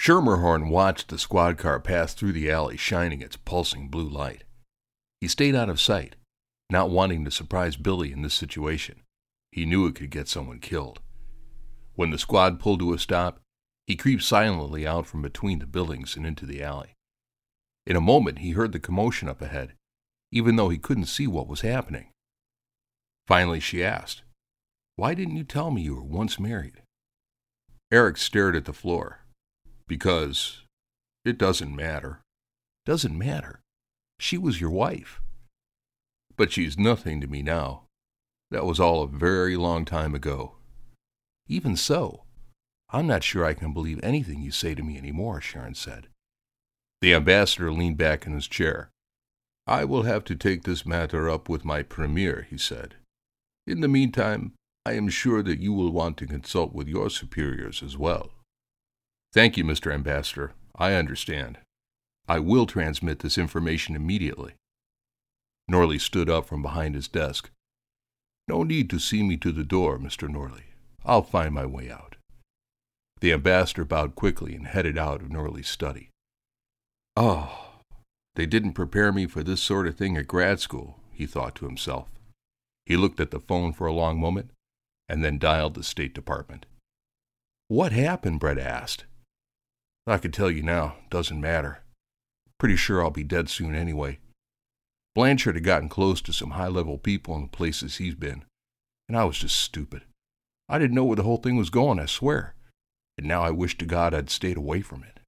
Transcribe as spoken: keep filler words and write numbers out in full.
Schermerhorn watched the squad car pass through the alley, shining its pulsing blue light. He stayed out of sight, not wanting to surprise Billy in this situation. He knew it could get someone killed. When the squad pulled to a stop, he creeped silently out from between the buildings and into the alley. In a moment, he heard the commotion up ahead, even though he couldn't see what was happening. Finally, she asked, "Why didn't you tell me you were once married?" Eric stared at the floor. "Because it doesn't matter." "Doesn't matter? She was your wife." "But she's nothing to me now. That was all a very long time ago." "Even so, I'm not sure I can believe anything you say to me anymore," Sharon said. The ambassador leaned back in his chair. "I will have to take this matter up with my premier," he said. "In the meantime, I am sure that you will want to consult with your superiors as well." "Thank you, Mister Ambassador. I understand. I will transmit this information immediately." Norley stood up from behind his desk. "No need to see me to the door, Mister Norley. I'll find my way out." The ambassador bowed quickly and headed out of Norley's study. "Oh, they didn't prepare me for this sort of thing at grad school," he thought to himself. He looked at the phone for a long moment, and then dialed the State Department. "What happened?" Brett asked. "I could tell you now. Doesn't matter. Pretty sure I'll be dead soon anyway. Blanchard had gotten close to some high-level people in the places he's been, and I was just stupid. I didn't know where the whole thing was going, I swear, and now I wish to God I'd stayed away from it."